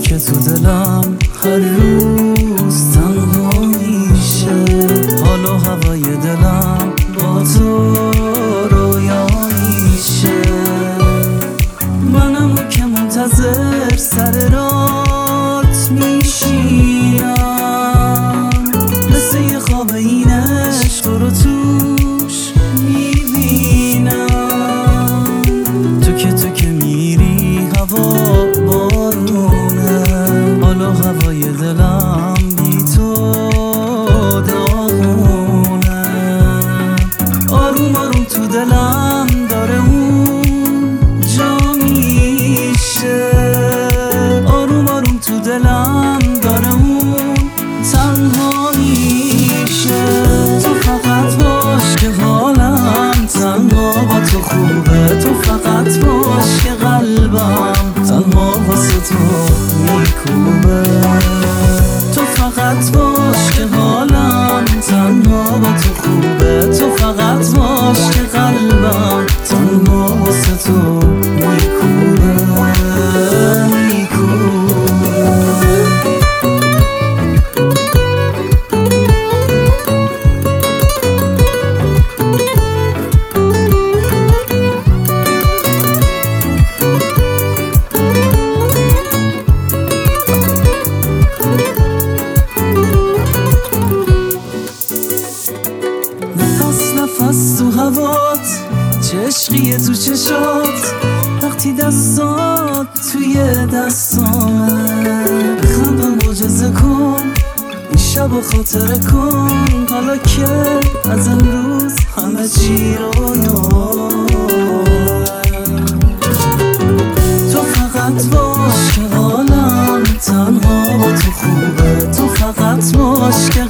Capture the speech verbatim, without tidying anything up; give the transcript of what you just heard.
که تو دلم هر روز تنها میشه، حال و هوای دلم با تو رویاییشه. منم که منتظر سر رات میشینم، مثل یه خواب این عشق رو توش میبینم. تو که تو که میری هوا بارونه، حال و هوای دلم بی تو داغونه. آروم آروم تو دلم داره اون جا میشه، آروم آروم تو دلم داره اون تنها میشه. تو فقط باش که حالم تنها با تو خوبه، تو فقط باش که قلبم تنها واسه تو میکوبه. تو فقط باش که حالم تنها با تو خوبه، تو فقط باش که قلبم تنها واسه تو میکوبه میکوبه. نفس تو هوات، چه عشقیه تو چشات، وقتی دستات توی دستامه. بخندم معجزه کن این شب و خاطره کن، حالا که از امروز همه چی رویاه. تو فقط باش که حالم تنها با تو خوبه، تو فقط باش که